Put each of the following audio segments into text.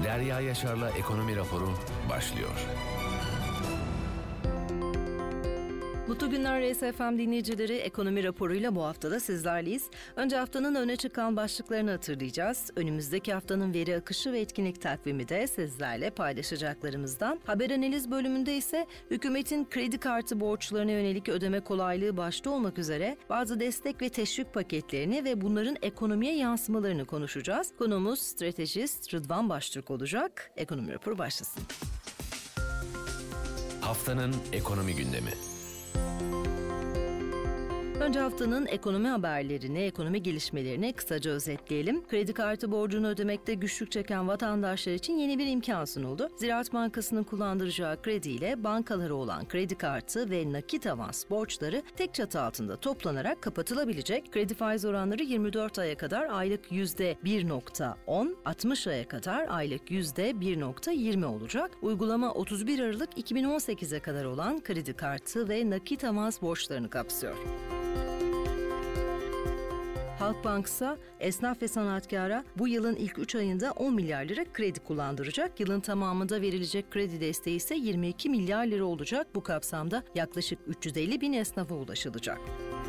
Derya Yaşar'la Ekonomi Raporu başlıyor. Mutlu günler RSFM dinleyicileri, Ekonomi Raporu'yla bu haftada sizlerleyiz. Önce haftanın öne çıkan başlıklarını hatırlayacağız. Önümüzdeki haftanın veri akışı ve etkinlik takvimi de sizlerle paylaşacaklarımızdan. Haber analiz bölümünde ise hükümetin kredi kartı borçlarına yönelik ödeme kolaylığı başta olmak üzere bazı destek ve teşvik paketlerini ve bunların ekonomiye yansımalarını konuşacağız. Konuğumuz stratejist Rıdvan Baştürk olacak. Ekonomi Raporu başlasın. Haftanın ekonomi gündemi. Önce haftanın ekonomi haberlerini, ekonomi gelişmelerini kısaca özetleyelim. Kredi kartı borcunu ödemekte güçlük çeken vatandaşlar için yeni bir imkan sunuldu. Ziraat Bankası'nın kullandıracağı krediyle bankalara olan kredi kartı ve nakit avans borçları tek çatı altında toplanarak kapatılabilecek. Kredi faiz oranları 24 aya kadar aylık %1.10, 60 aya kadar aylık %1.20 olacak. Uygulama 31 Aralık 2018'e kadar olan kredi kartı ve nakit avans borçlarını kapsıyor. Halkbank ise esnaf ve sanatkara bu yılın ilk 3 ayında 10 milyar lira kredi kullandıracak. Yılın tamamında verilecek kredi desteği ise 22 milyar lira olacak. Bu kapsamda yaklaşık 350 bin esnafa ulaşılacak.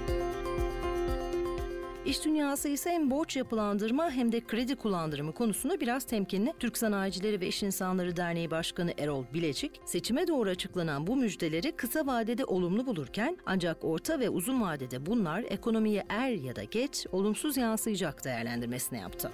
İş dünyası ise hem borç yapılandırma hem de kredi kullandırımı konusunda biraz temkinli. Türk Sanayicileri ve İş İnsanları Derneği Başkanı Erol Bilecik, seçime doğru açıklanan bu müjdeleri kısa vadede olumlu bulurken ancak orta ve uzun vadede bunlar ekonomiye er ya da geç olumsuz yansıyacak değerlendirmesini yaptı.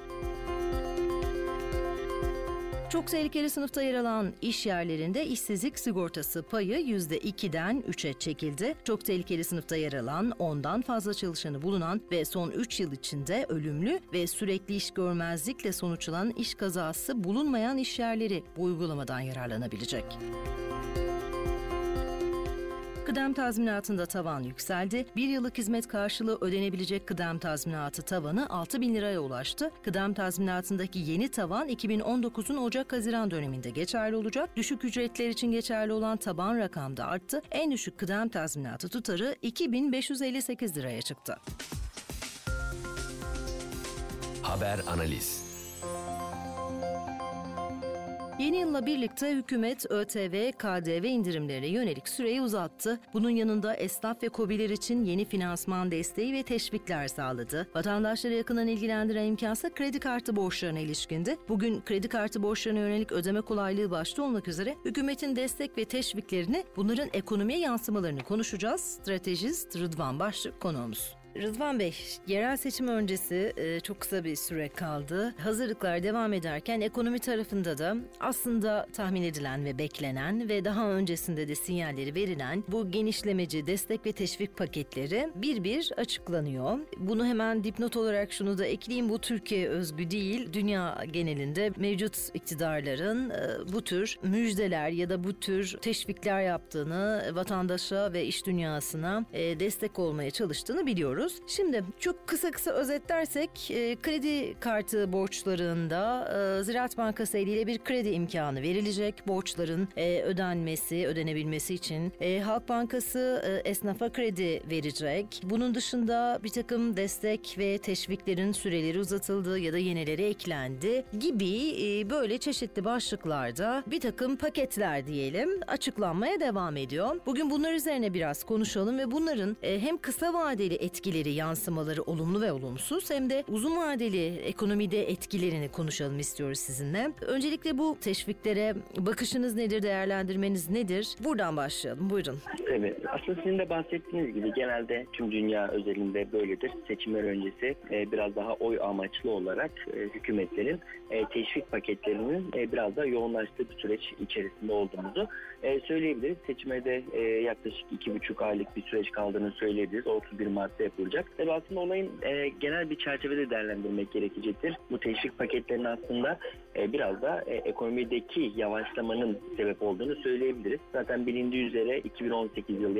Çok tehlikeli sınıfta yer alan iş yerlerinde işsizlik sigortası payı %2'den 3'e çekildi. Çok tehlikeli sınıfta yer alan 10'dan fazla çalışanı bulunan ve son 3 yıl içinde ölümlü ve sürekli iş görmezlikle sonuçlanan iş kazası bulunmayan iş yerleri bu uygulamadan yararlanabilecek. Kıdem tazminatında tavan yükseldi. Bir yıllık hizmet karşılığı ödenebilecek kıdem tazminatı tavanı 6 bin liraya ulaştı. Kıdem tazminatındaki yeni tavan 2019'un Ocak-Haziran döneminde geçerli olacak. Düşük ücretler için geçerli olan taban rakam da arttı. En düşük kıdem tazminatı tutarı 2.558 liraya çıktı. Haber analiz. Yeni yılla birlikte hükümet ÖTV, KDV indirimlerine yönelik süreyi uzattı. Bunun yanında esnaf ve KOBİ'ler için yeni finansman desteği ve teşvikler sağladı. Vatandaşları yakından ilgilendiren imkansa kredi kartı borçlarına ilişkindi. Bugün kredi kartı borçlarına yönelik ödeme kolaylığı başta olmak üzere hükümetin destek ve teşviklerini, bunların ekonomiye yansımalarını konuşacağız. Stratejist Rıdvan Baştürk konuğumuz. Rıdvan Bey, yerel seçim öncesi çok kısa bir süre kaldı. Hazırlıklar devam ederken ekonomi tarafında da aslında tahmin edilen ve beklenen ve daha öncesinde de sinyalleri verilen bu genişlemeci destek ve teşvik paketleri bir bir açıklanıyor. Bunu hemen dipnot olarak şunu da ekleyeyim, bu Türkiye özgü değil, dünya genelinde mevcut iktidarların bu tür müjdeler ya da bu tür teşvikler yaptığını, vatandaşa ve iş dünyasına destek olmaya çalıştığını biliyoruz. Şimdi çok kısa özetlersek kredi kartı borçlarında Ziraat Bankası eliyle bir kredi imkanı verilecek. Borçların ödenebilmesi için Halk Bankası esnafa kredi verecek. Bunun dışında bir takım destek ve teşviklerin süreleri uzatıldı ya da yenileri eklendi gibi böyle çeşitli başlıklarda bir takım paketler diyelim açıklanmaya devam ediyor. Bugün bunlar üzerine biraz konuşalım ve bunların hem kısa vadeli etkileri, yansımaları olumlu ve olumsuz hem de uzun vadeli ekonomide etkilerini konuşalım istiyoruz sizinle. Öncelikle bu teşviklere bakışınız nedir, değerlendirmeniz nedir? Buradan başlayalım. Buyurun. Evet. Aslında sizin de bahsettiğiniz gibi genelde tüm dünya özelinde böyledir. Seçimler öncesi biraz daha oy amaçlı olarak hükümetlerin teşvik paketlerinin biraz daha yoğunlaştığı bir süreç içerisinde olduğumuzu söyleyebiliriz. Seçime de yaklaşık 2,5 aylık bir süreç kaldığını söyleyebiliriz. 31 Mart'ta yapılacak. Tabii aslında olayın genel bir çerçevede değerlendirmek gerekecektir. Bu teşvik paketlerinin aslında biraz da ekonomideki yavaşlamanın sebep olduğunu söyleyebiliriz. Zaten bilindiği üzere 2018 yılı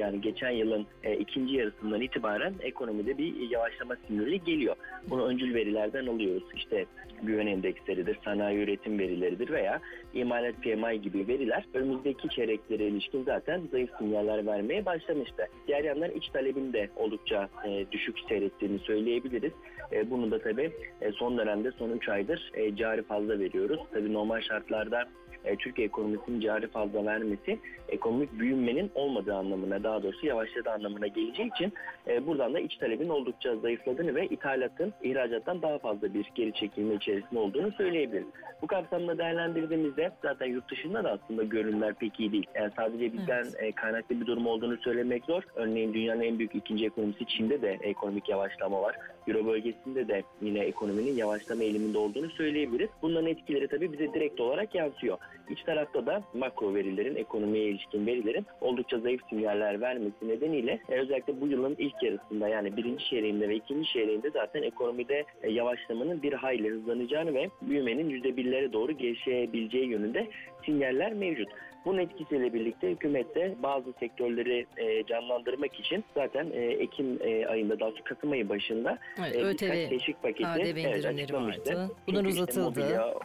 yani geçen yılın ikinci yarısından itibaren ekonomide bir yavaşlama sinyali geliyor. Bunu öncül verilerden alıyoruz. İşte güven endeksleridir, sanayi üretim verileridir veya imalat PMI gibi veriler önümüzdeki çeyreklere ilişkin zaten zayıf sinyaller vermeye başlamıştı. Diğer yandan iç talebin de oldukça düşük seyrettiğini söyleyebiliriz. Bunu da tabii son dönemde son 3 aydır cari fazla veriyoruz. Tabii normal şartlarda Türkiye ekonomisinin cari fazla vermesi ekonomik büyümenin olmadığı anlamına, daha doğrusu yavaşladığı anlamına geleceği için buradan da iç talebin oldukça zayıfladığını ve ithalatın ihracattan daha fazla bir geri çekilme içerisinde olduğunu söyleyebiliriz. Bu kapsamda değerlendirdiğimizde zaten yurt dışında da aslında görünümler pek iyi değil. Yani sadece bizden kaynaklı bir durum olduğunu söylemek zor. Örneğin dünyanın en büyük ikinci ekonomisi Çin'de de ekonomik yavaşlama var. Euro bölgesinde de yine ekonominin yavaşlama eğiliminde olduğunu söyleyebiliriz. Bunların etkileri tabii bize direkt olarak yansıyor. İç tarafta da makro verilerin, ekonomiye ilişkin verilerin oldukça zayıf sinyaller vermesi nedeniyle özellikle bu yılın ilk yarısında yani birinci çeyreğinde ve ikinci çeyreğinde zaten ekonomide yavaşlamanın bir hayli hızlanacağını ve büyümenin %1'lere doğru gevşeyebileceği yönünde sinyaller mevcut. Bunun etkisiyle birlikte hükümet de bazı sektörleri canlandırmak için zaten Ekim ayında, daha sonra Kasım ayı başında birkaç teşvik paketi açıklamıştı. Bunlar uzatıldı.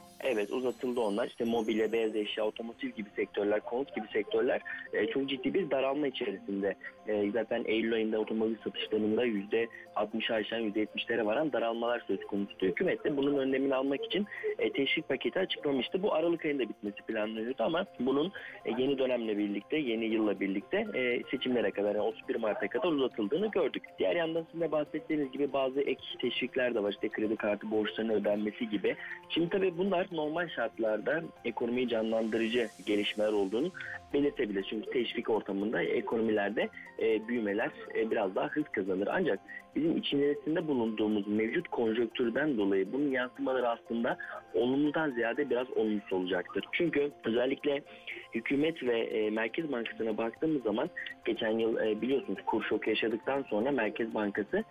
Uzatıldı onlar. İşte mobilya, beyaz eşya, otomotiv gibi sektörler, konut gibi sektörler çok ciddi bir daralma içerisinde. Zaten Eylül ayında otomobil satışlarında %60'ı aşan %70'lere varan daralmalar söz konusu. Hükümet de bunun önlemini almak için teşvik paketi açıklamıştı. Bu Aralık ayında bitmesi planlanıyordu ama bunun yeni dönemle birlikte, yeni yılla birlikte seçimlere kadar, yani 31 Mart'a kadar uzatıldığını gördük. Diğer yandan sizin de bahsettiğiniz gibi bazı ek teşvikler de var. İşte kredi kartı borçlarının ödenmesi gibi. Şimdi tabii bunlar normal şartlarda ekonomiyi canlandırıcı gelişmeler olduğunu belirtebilir. Çünkü teşvik ortamında ekonomilerde büyümeler biraz daha hız kazanır. Ancak bizim içerisinde bulunduğumuz mevcut konjonktürden dolayı bunun yansımaları aslında olumludan ziyade biraz olumsuz olacaktır. Çünkü özellikle hükümet ve Merkez Bankası'na baktığımız zaman geçen yıl biliyorsunuz kur şoku yaşadıktan sonra Merkez Bankası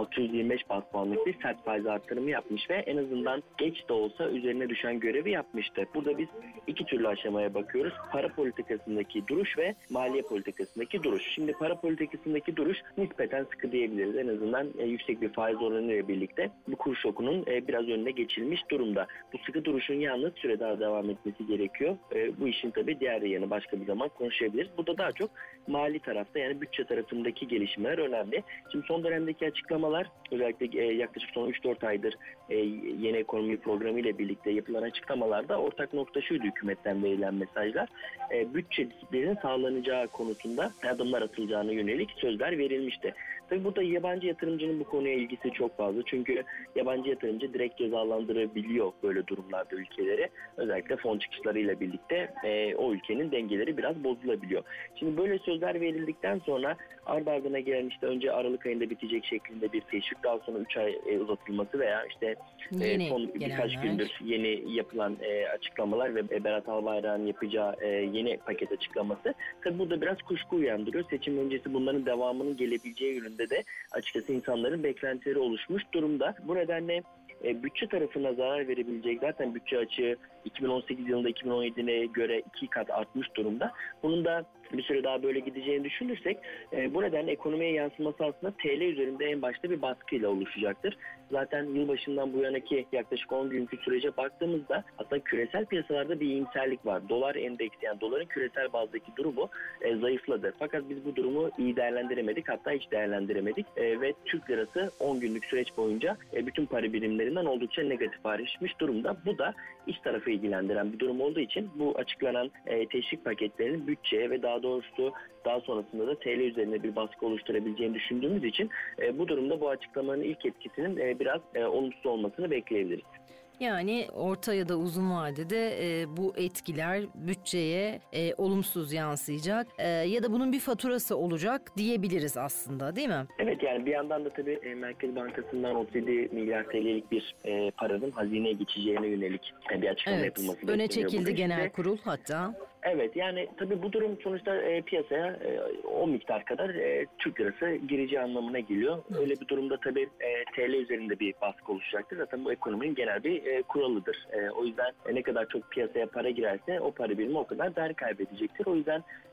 625 baz puanlık bir sert faiz artırımı yapmış ve en azından geç de olsa üzerine düşen görevi yapmıştı. Burada biz iki türlü aşamaya bakıyoruz. Para politikasındaki duruş ve maliye politikasındaki duruş. Şimdi para politikasındaki duruş nispeten sıkı diyebiliriz. En azından yüksek bir faiz oranıyla birlikte bu kur şokunun biraz önüne geçilmiş durumda. Bu sıkı duruşun yalnız süre daha devam etmesi gerekiyor. Bu işin tabii diğer yanı başka bir zaman konuşabiliriz. Burada daha çok mali tarafta, yani bütçe tarafındaki gelişmeler önemli. Şimdi son dönemdeki açıklamalar, özellikle yaklaşık son 3-4 aydır yeni ekonomi programı ile birlikte yapılan açıklamalarda ortak nokta şuydu: hükümetten verilen mesajlar. Bütçe disiplininin sağlanacağı konusunda adımlar atılacağına yönelik sözler verilmişti. Tabii burada yabancı yatırımcının bu konuya ilgisi çok fazla. Çünkü yabancı yatırımcı direkt cezalandırabiliyor böyle durumlarda ülkeleri. Özellikle fon çıkışlarıyla birlikte o ülkenin dengeleri biraz bozulabiliyor. Şimdi böyle sözler verildikten sonra ard ardına gelen işte önce Aralık ayında bitecek şeklinde bir teşvik, daha sonra 3 ay uzatılması veya işte son birkaç gündür yeni yapılan açıklamalar ve Berat Albayrak'ın yapacağı yeni paket açıklaması tabii burada biraz kuşku uyandırıyor. Seçim öncesi bunların devamının gelebileceği yönünde de açıkçası insanların beklentileri oluşmuş durumda. Bu nedenle bütçe tarafına zarar verebilecek, zaten bütçe açığı 2018 yılında 2017'ye göre 2 kat artmış durumda. Bunun da bir süre daha böyle gideceğini düşünürsek bu nedenle ekonomiye yansıması aslında TL üzerinde en başta bir baskıyla oluşacaktır. Zaten yılbaşından bu yanaki yaklaşık 10 günkü sürece baktığımızda aslında küresel piyasalarda bir iyimserlik var. Dolar endeksi, yani doların küresel bazdaki durumu zayıfladı. Fakat biz bu durumu iyi değerlendiremedik, hatta hiç değerlendiremedik ve Türk lirası 10 günlük süreç boyunca bütün para birimlerinden oldukça negatif ayrışmış durumda. Bu da iç tarafı ilgilendiren bir durum olduğu için bu açıklanan teşvik paketlerinin bütçeye ve daha sonrasında da TL üzerine bir baskı oluşturabileceğini düşündüğümüz için bu durumda bu açıklamanın ilk etkisinin biraz olumsuz olmasını bekleyebiliriz. Yani orta ya da uzun vadede bu etkiler bütçeye olumsuz yansıyacak ya da bunun bir faturası olacak diyebiliriz aslında, değil mi? Evet, yani bir yandan da tabii Merkez Bankası'ndan 37 milyar TL'lik bir paranın hazineye geçeceğine yönelik bir açıklama yapılması bekleniyor. Öne çekildi genel kurul hatta. Evet, yani tabii bu durum sonuçta piyasaya o miktar kadar Türk lirası gireceği anlamına geliyor. Öyle bir durumda tabii TL üzerinde bir baskı oluşacaktır. Zaten bu ekonominin genel bir kuralıdır. O yüzden ne kadar çok piyasaya para girerse o para birimi o kadar değer kaybedecektir. O yüzden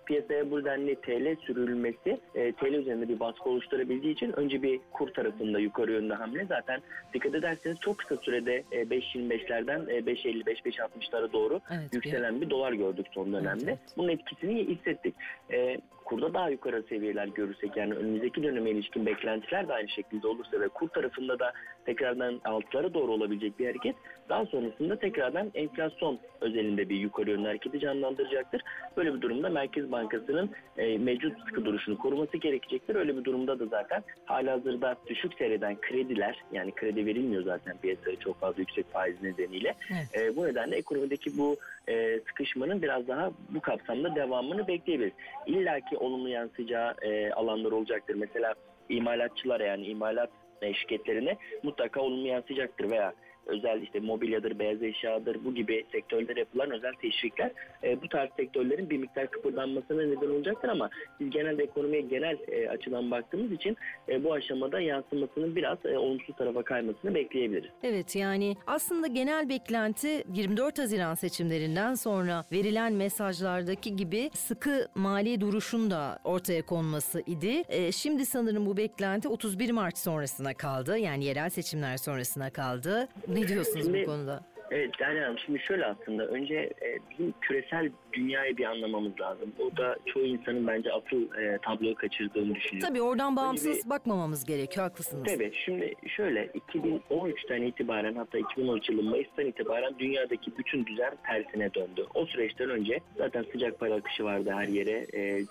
piyasaya bu denli TL sürülmesi TL üzerinde bir baskı oluşturabildiği için önce bir kur tarafında yukarı yönde hamle. Zaten dikkat ederseniz çok kısa sürede 5.25'lerden 5.55-5.60'lara doğru yükselen bir dolar gördük son dönemde. Bunun etkisini hissettik. Kurda daha yukarı seviyeler görürsek, yani önümüzdeki döneme ilişkin beklentiler de aynı şekilde olursa ve kur tarafında da tekrardan altlara doğru olabilecek bir hareket, daha sonrasında tekrardan enflasyon özelinde bir yukarı yönlü hareketi canlandıracaktır. Böyle bir durumda Merkez Bankası'nın mevcut sıkı duruşunu koruması gerekecektir. Öyle bir durumda da zaten halihazırda düşük seyreden krediler, yani kredi verilmiyor zaten piyasaya çok fazla yüksek faiz nedeniyle. Bu nedenle ekonomideki bu sıkışmanın biraz daha bu kapsamda devamını bekleyebiliriz. İlla ki olumlu yansıyacağı alanlar olacaktır. Mesela imalatçılara, yani imalat şirketlerine mutlaka olumlu yansıyacaktır veya özel işte mobilyadır, beyaz eşyadır, bu gibi sektörlere yapılan özel teşvikler bu tarz sektörlerin bir miktar kıpırdanmasına neden olacaktır ama biz genelde ekonomiye genel açıdan baktığımız için bu aşamada yansımasının biraz olumsuz tarafa kaymasını bekleyebiliriz. Evet, yani aslında genel beklenti 24 Haziran seçimlerinden sonra verilen mesajlardaki gibi sıkı mali duruşun da ortaya konması idi. Şimdi sanırım bu beklenti 31 Mart sonrasına kaldı. Yani yerel seçimler sonrasına kaldı. Ne diyorsunuz bu konuda? Evet Derya Hanım, şimdi şöyle aslında önce bizim küresel dünyayı bir anlamamız lazım. O da çoğu insanın bence asıl tabloyu kaçırdığını düşünüyorum. Tabii oradan bağımsız bakmamamız gerekiyor, haklısınız. Tabii şimdi şöyle 2013'ten itibaren, hatta 2013 yılı Mayıs'tan itibaren dünyadaki bütün düzen tersine döndü. O süreçten önce zaten sıcak para akışı vardı her yere.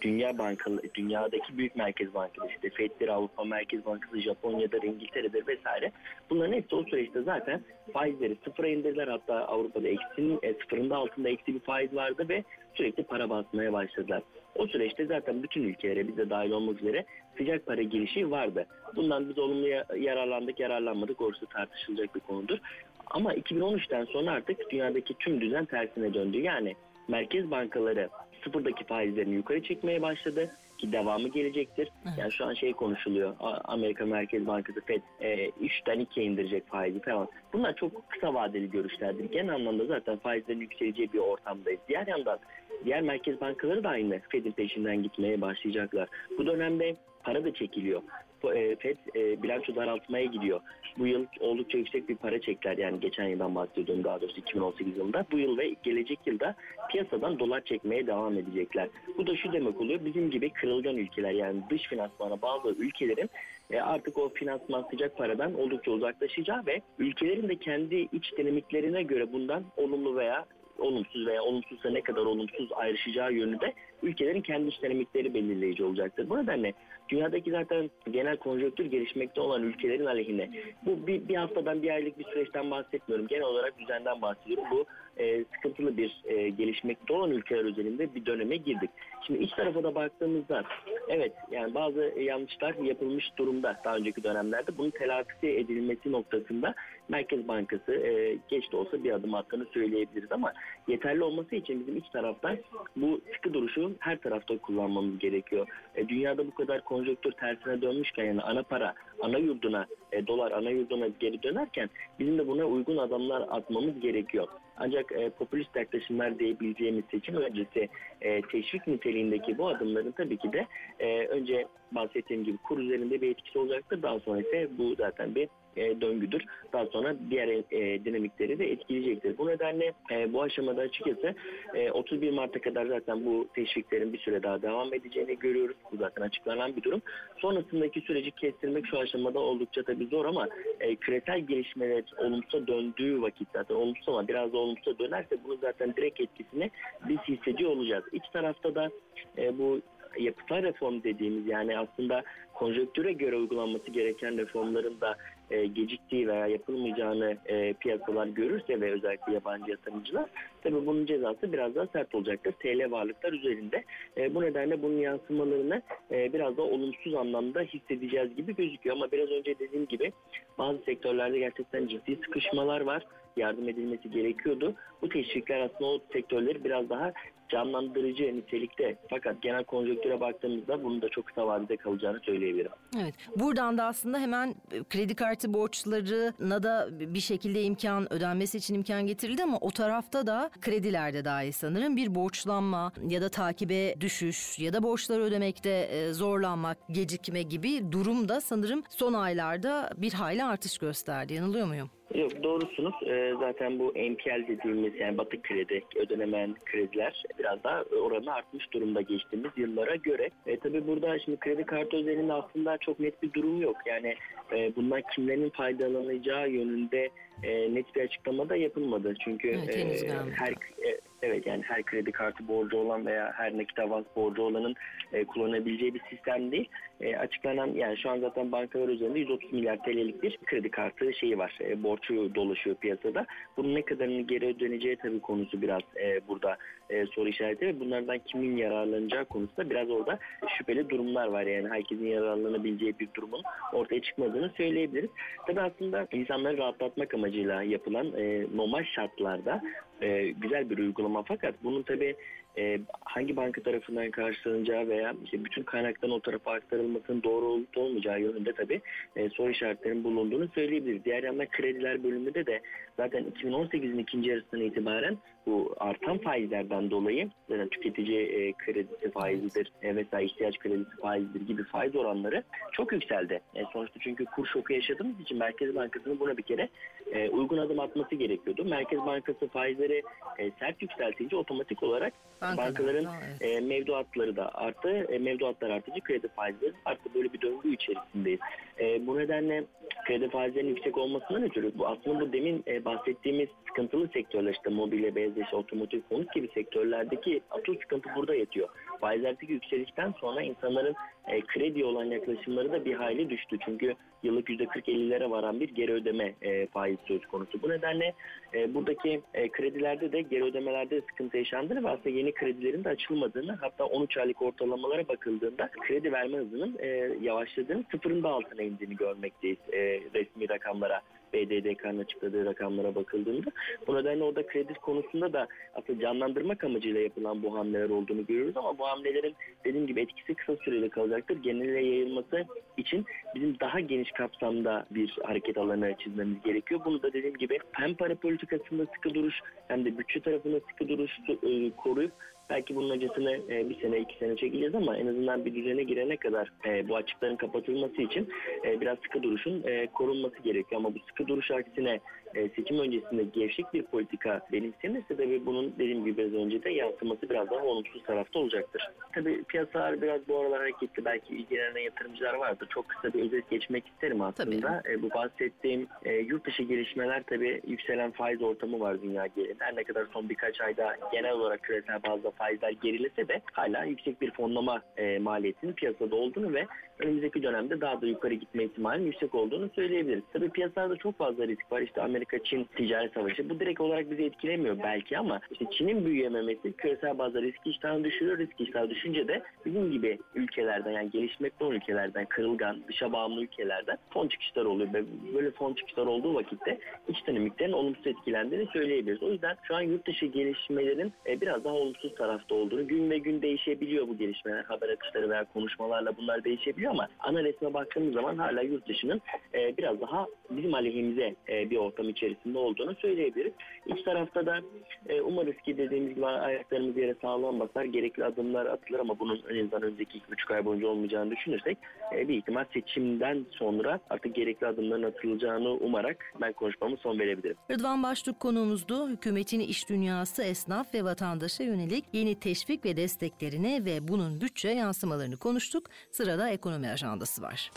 Dünyadaki büyük merkez bankaları, işte Fed'dir, Avrupa Merkez Bankası, Japonya'dır, İngiltere'dir vesaire. Bunların hepsi o süreçte zaten faizleri sıfıra indirdiler. Hatta Avrupa'da sıfırın da altında eksi bir faiz vardı ve sürekli para basmaya başladılar. O süreçte zaten bütün ülkelere, biz de dahil olmak üzere sıcak para girişi vardı. Bundan biz olumlu yararlandık, yararlanmadık, orası tartışılacak bir konudur. Ama 2013'ten sonra artık dünyadaki tüm düzen tersine döndü. Yani merkez bankaları sıfırdaki faizlerini yukarı çekmeye başladı ki devamı gelecektir. Yani şu an konuşuluyor. Amerika Merkez Bankası Fed 3'ten 2'ye indirecek faizi falan. Bunlar çok kısa vadeli görüşlerdir. Genel anlamda zaten faizlerin yükseleceği bir ortamdayız. Diğer yandan diğer merkez bankaları da aynı Fed'in peşinden gitmeye başlayacaklar. Bu dönemde para da çekiliyor. Fed bilanço daraltmaya gidiyor. Bu yıl oldukça yüksek bir para çektiler. Yani geçen yıldan bahsediyorum, daha doğrusu 2018 yılında. Bu yıl ve gelecek yılda piyasadan dolar çekmeye devam edecekler. Bu da şu demek oluyor. Bizim gibi kırılgan ülkeler, yani dış finansmana bağlı ülkelerin artık o finansman sıcak paradan oldukça uzaklaşacağı ve ülkelerin de kendi iç dinamiklerine göre bundan olumlu veya olumsuz veya olumsuzsa ne kadar olumsuz ayrışacağı yönünde ülkelerin kendi iç dinamikleri belirleyici olacaktır. Bu nedenle dünyadaki zaten genel konjonktür gelişmekte olan ülkelerin aleyhine, bu bir haftadan bir aylık bir süreçten bahsetmiyorum. Genel olarak düzenden bahsediyorum. Bu sıkıntılı bir gelişmekte olan ülkeler özelinde bir döneme girdik. Şimdi iç tarafa da baktığımızda evet, yani bazı yanlışlar yapılmış durumda daha önceki dönemlerde. Bunun telafisi edilmesi noktasında Merkez Bankası geç de olsa bir adım attığını söyleyebiliriz ama yeterli olması için bizim iç taraftan bu sıkı duruşu her tarafta kullanmamız gerekiyor. Dünyada bu kadar konjonktür tersine dönmüşken, yani ana para ana yurduna, dolar ana yurduna geri dönerken bizim de buna uygun adımlar atmamız gerekiyor. Ancak popülist yaklaşımlar diyebileceğimiz seçim öncesi teşvik niteliğindeki bu adımların tabii ki de önce bahsettiğim gibi kur üzerinde bir etkisi olacaktır. Daha sonra ise bu zaten bir döngüdür. Daha sonra diğer dinamikleri de etkileyecektir. Bu nedenle bu aşamada açıkçası 31 Mart'a kadar zaten bu teşviklerin bir süre daha devam edeceğini görüyoruz. Bu zaten açıklanan bir durum. Sonrasındaki süreci kestirmek şu aşamada oldukça tabii zor ama küresel gelişmeler olumsuza döndüğü vakit, zaten olumsuz ama biraz da olumsuza dönerse bunu zaten direkt etkisini biz hissediyor olacağız. İç tarafta da bu yapısal reform dediğimiz, yani aslında konjonktüre göre uygulanması gereken reformların da geciktiği veya yapılmayacağını piyasalar görürse ve özellikle yabancı yatırımcılar, tabii bunun cezası biraz daha sert olacaktır TL varlıklar üzerinde. Bu nedenle bunun yansımalarını biraz daha olumsuz anlamda hissedeceğiz gibi gözüküyor. Ama biraz önce dediğim gibi bazı sektörlerde gerçekten ciddi sıkışmalar var. Yardım edilmesi gerekiyordu. Bu teşvikler aslında o sektörleri biraz daha canlandırıcı nitelikte. Fakat genel konjonktüre baktığımızda bunun da çok kısa vadede kalacağını söyleyebilirim. Evet. Buradan da aslında hemen kredi kartı borçlarına da bir şekilde ödenmesi için imkan getirildi ama o tarafta da kredilerde dahi sanırım bir borçlanma ya da takibe düşüş ya da borçları ödemekte zorlanmak, gecikme gibi durum da sanırım son aylarda bir hayli artış gösterdi. Yanılıyor muyum? Yok, doğrusunuz. Zaten bu NPL dediğimiz yani batık kredi, ödenemeyen krediler biraz daha oranı artmış durumda geçtiğimiz yıllara göre. Tabii burada şimdi kredi kartı özelinde aslında çok net bir durum yok. Yani bundan kimlerin faydalanacağı yönünde net bir açıklama da yapılmadı. Çünkü her kredi kartı borcu olan veya her nakit avans borcu olanın kullanabileceği bir sistem değil. Açıklanan yani şu an zaten bankalar üzerinde 130 milyar TL'lik bir kredi kartı şeyi var. Borcu dolaşıyor piyasada. Bunun ne kadarını geri ödeneceği tabii konusu biraz burada soru işareti ve bunlardan kimin yararlanacağı konusunda biraz orada şüpheli durumlar var. Yani herkesin yararlanabileceği bir durumun ortaya çıkmadığını söyleyebiliriz. Tabii aslında insanları rahatlatmak amacıyla yapılan normal şartlarda güzel bir uygulama, fakat bunun tabii hangi banka tarafından karşılanacağı veya işte bütün kaynaktan o tarafa aktarılmasının doğru olup olmayacağı yönünde tabii soru işaretlerinin bulunduğunu söyleyebiliriz. Diğer yandan krediler bölümünde de zaten 2018'in ikinci yarısından itibaren bu artan faizlerden dolayı zaten tüketici kredisi faizidir vesaire ihtiyaç kredisi faizidir gibi faiz oranları çok yükseldi. Sonuçta çünkü kur şoku yaşadığımız için Merkez Bankası'nın buna bir kere uygun adım atması gerekiyordu. Merkez Bankası faizleri sert yükseltince otomatik olarak bankaların mevduatları da arttı. Mevduatlar artınca kredi faizleri arttı. Böyle bir döngü içerisindeyiz. Bu nedenle kredi faizlerinin yüksek olmasından ötürü aslında bu demin bahsettiğimiz sıkıntılı sektörler, işte mobilya, beyaz eşya, otomotiv, konut gibi sektörlerdeki asıl sıkıntı burada yatıyor. Faizlerdeki yükselişten sonra insanların krediye olan yaklaşımları da bir hayli düştü. Çünkü yıllık %40-50'lere varan bir geri ödeme faiz söz konusu. Bu nedenle buradaki kredilerde de geri ödemelerde de sıkıntı yaşandığını ve aslında yeni kredilerin de açılmadığını, hatta 13 aylık ortalamalara bakıldığında kredi verme hızının yavaşladığını, sıfırın da altına indiğini görmekteyiz resmi rakamlara. BDDK'nın açıkladığı rakamlara bakıldığında. Bu nedenle orada kredi konusunda da aslında canlandırmak amacıyla yapılan bu hamleler olduğunu görüyoruz ama bu hamlelerin dediğim gibi etkisi kısa süreli kalacaktır. Genele yayılması için bizim daha geniş kapsamda bir hareket alanı çizmemiz gerekiyor. Bunu da dediğim gibi hem para politikasında sıkı duruş hem de bütçe tarafında sıkı duruş koruyup belki bunun acısını bir sene, 2 sene çekeceğiz ama en azından bir düzene girene kadar bu açıkların kapatılması için biraz sıkı duruşun korunması gerekiyor. Ama bu sıkı duruş aksine seçim öncesinde gevşek bir politika benimsenirse tabii bunun dediğim gibi biraz önce de yansıması biraz daha olumsuz tarafta olacaktır. Tabii piyasalar biraz bu aralar hareketli. Belki ilgilenen yatırımcılar vardır. Çok kısa bir özet geçmek isterim aslında. Bu bahsettiğim yurt dışı gelişmeler, tabii yükselen faiz ortamı var dünya genelinde. Her ne kadar son birkaç ayda genel olarak küresel bazda faizler gerilese de hala yüksek bir fonlama maliyetinin piyasada olduğunu ve önümüzdeki dönemde daha da yukarı gitme ihtimalinin yüksek olduğunu söyleyebiliriz. Tabii piyasalarda çok fazla risk var. İşte Amerika-Çin ticaret savaşı. Bu direkt olarak bizi etkilemiyor belki ama işte Çin'in büyüyememesi küresel bazda risk iştahını düşürüyor. Risk iştahı düşünce de bizim gibi ülkelerden, yani gelişmekte olan ülkelerden, kırılgan, dışa bağımlı ülkelerden fon çıkışları oluyor ve böyle fon çıkışları olduğu vakitte iç dinamiklerin olumsuz etkilendiğini söyleyebiliriz. O yüzden şu an yurt dışı gelişmelerin biraz daha olumsuz tarafta olduğunu, gün ve gün değişebiliyor bu gelişmeler. Haber akışları veya konuşmalarla bunlar değişebiliyor ama ana resme baktığımız zaman hala yurt dışının biraz daha bizim aleyhimize bir ortam içerisinde olduğunu söyleyebiliriz. İç tarafta da umarız ki dediğimiz gibi ayaklarımız yere sağlam basar, gerekli adımlar atılır ama bunun en azından önümüzdeki 2,5 ay boyunca olmayacağını düşünürsek bir ihtimal seçimden sonra artık gerekli adımların atılacağını umarak ben konuşmamı son verebilirim. Rıdvan Baştürk konuğumuzdu. Hükümetin iş dünyası, esnaf ve vatandaşa yönelik yeni teşvik ve desteklerine ve bunun bütçe yansımalarını konuştuk. Sırada ekonomi ajandası var.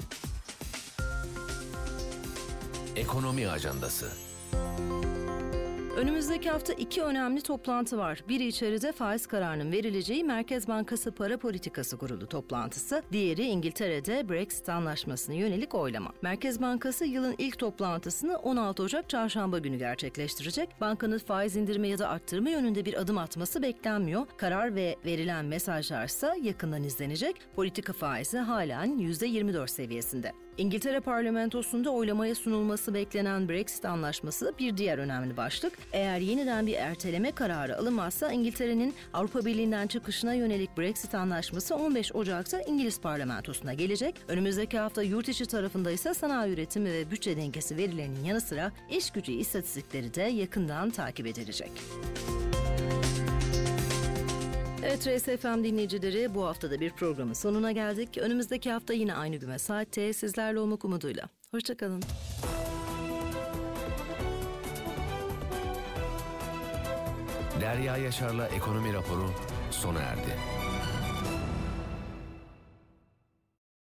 Ekonomi ajandası. Önümüzdeki hafta 2 önemli toplantı var. Biri içeride faiz kararının verileceği Merkez Bankası Para Politikası Kurulu toplantısı, diğeri İngiltere'de Brexit anlaşmasına yönelik oylama. Merkez Bankası yılın ilk toplantısını 16 Ocak Çarşamba günü gerçekleştirecek. Bankanın faiz indirme ya da arttırma yönünde bir adım atması beklenmiyor. Karar ve verilen mesajlarsa yakından izlenecek. Politika faizi halen %24 seviyesinde. İngiltere parlamentosunda oylamaya sunulması beklenen Brexit anlaşması bir diğer önemli başlık. Eğer yeniden bir erteleme kararı alınmazsa İngiltere'nin Avrupa Birliği'nden çıkışına yönelik Brexit anlaşması 15 Ocak'ta İngiliz parlamentosuna gelecek. Önümüzdeki hafta yurt içi tarafında ise sanayi üretimi ve bütçe dengesi verilerinin yanı sıra iş gücü istatistikleri de yakından takip edilecek. Evet, RSFM dinleyicileri, bu haftada bir programın sonuna geldik. Önümüzdeki hafta yine aynı gün ve saatte sizlerle olmak umuduyla. Hoşçakalın. Derya Yaşar'la Ekonomi Raporu sona erdi.